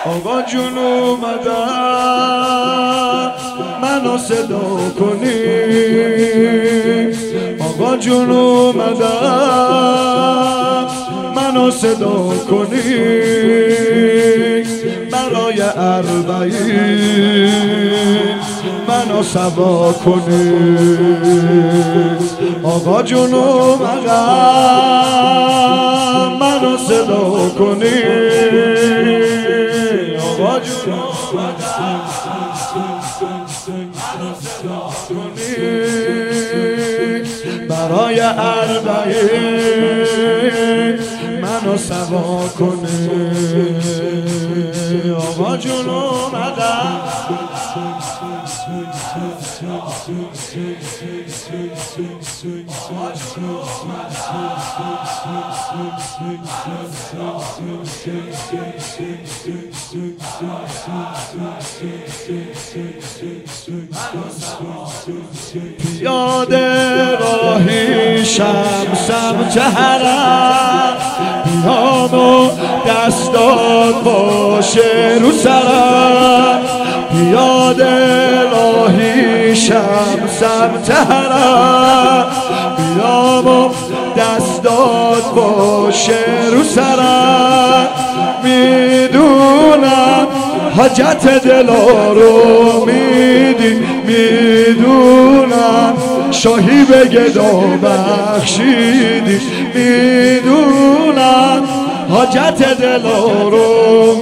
آقا جون اومدم منو صدا کنی، آقا جون اومدم منو صدا کنی، برای اربعین منو سوا کنی. آقا جون اومدم منو صدا کنی، آقا جون اومدم منو صدا کنی، برای اربعین منو سوا کنی. آقا جون اومدم پیاده راهی شمسم چهرم، پیامو دست داد باشه رو سرم، پیاده راهی شمسم تهرم، پیامو دست داد باشه رو سرم. میدونم حاجت دلا رو میدونم شاهی به گدا بخشیدی، میدونم حاجت دلا رو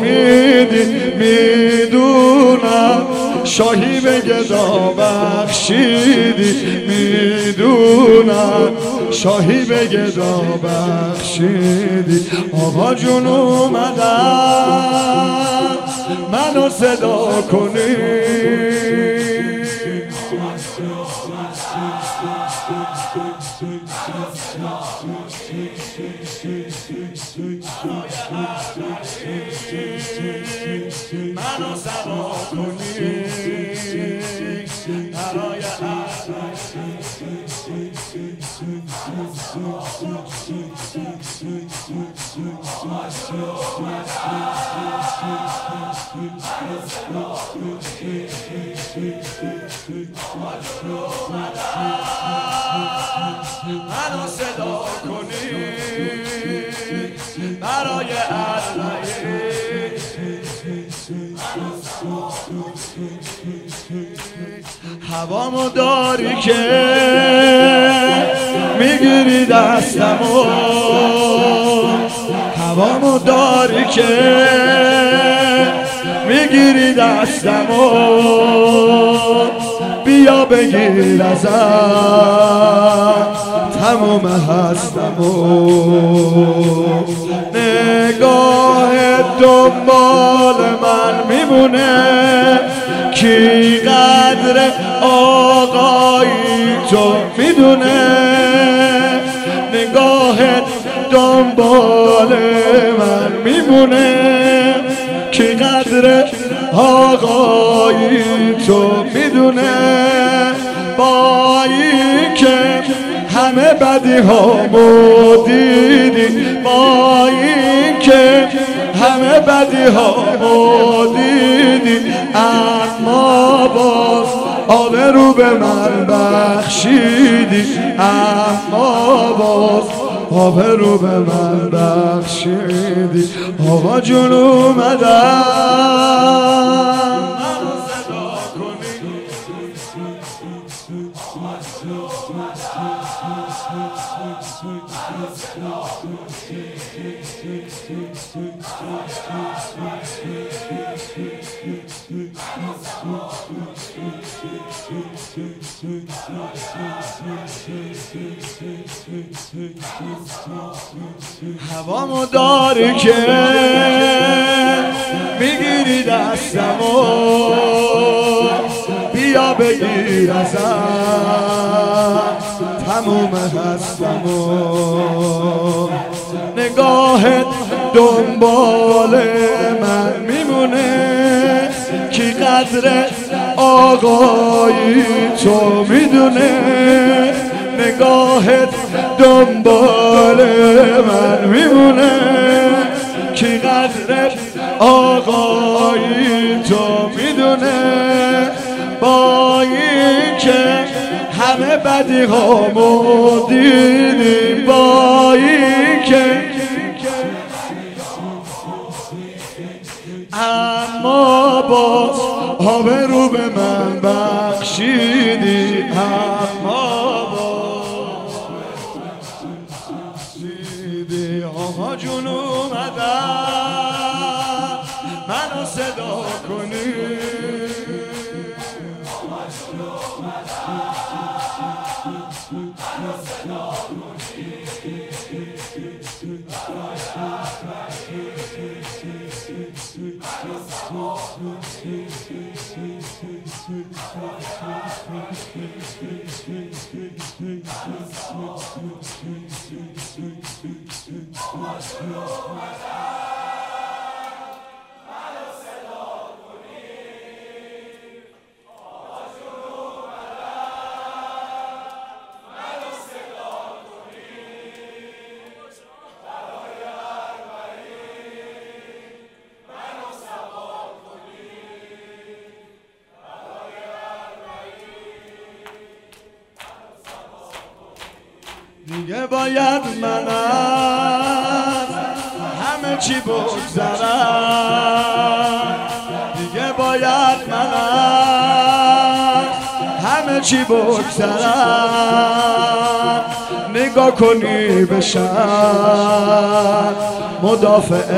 میدونم شاهی به گدا بخشیدی، میدونم شاهی به گدا بخشیدی. آقا جون اومدم منو صدا کنی، منو سوا کنی، برای منو صدا کنی، برای هوامو داری که میگیری دستمو، هوامو داری که میگیری دستمو، بیا بگیر ازم تمام هستمو. نگاه دنبال من میمونه کی قدر آقایی تو میدونه، نگاهت دنبال من میمونه کی قدر آقایی تو میدونه. با این که همه بدی هامو دیدی، با این که همه بدی هامو دیدی، اما باز آبرو به من بخشیدی، اما باز آبرو به من بخشیدی. آقا جون اومدم هوامو داری که میگیری دستمو، بیا بگیر ازم تموم هستمو. نگاهت دنبال من میمونه کی قدر آقایی تو میدونه، نگاهت دنبال من میمونه کی قدر آقایی تو میدونه، با این که همه بدی هامو دیدیم، با این که اما باز آبرو به من بخشیدی، اما باز دیدی. آقا جون اومدن منو صدا کنی، آقا جون اومدن منو صدا کنی، برای دیگه باید من از همه چی بگذرم، دیگه باید من از همه چی بگذرم. نگاه کنی بشم مدافع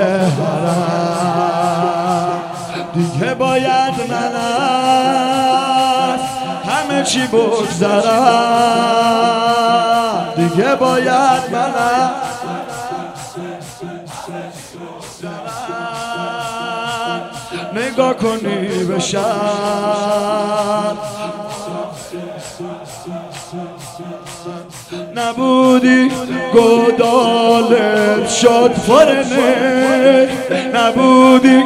حرم، دیگه باید من از همه چی بگذرم، دیگه باید من نگاه کنی بشم. نبودی گودالت شد فرنه، نبودی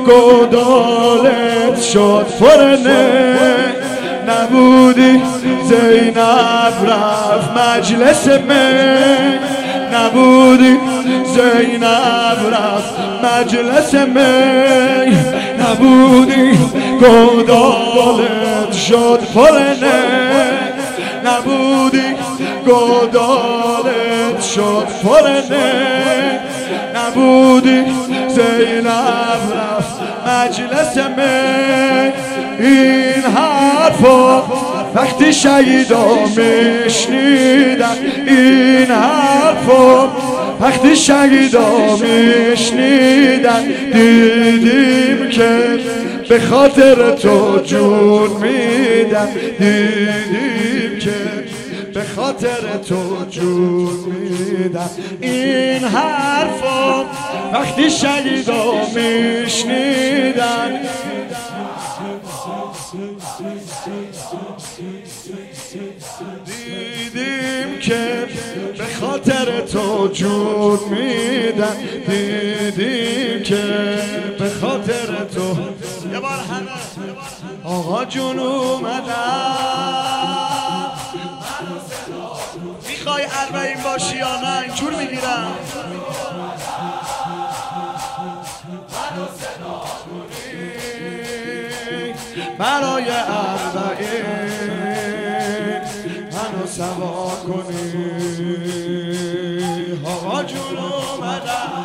گودالت شد فرنه، نبودی زینب رفت مجلس من، نبودی زینب رفت مجلس من، نبودی گودالت شد فرنه، نبودی گودالت شد فرنه، نبودی زینب رفت مجلس من. این حرفا وقتی شهیدا میشنیدن، این حرفا وقتی شهیدا میشنیدن، دیدیم که به خاطر تو جون میدن، دیدیم که به خاطر تو جون میدن. این حرفا وقتی شهیدا میشنیدن، دیدیم که به خاطر تو جون میدن، دیدیم که به خاطر تو. یه بار همه آقا جون اومدن. میخوای اربعین باشی یا نه؟ اینجور میگیرم برای اربعین منو سوار کنی. آقا جون اومدن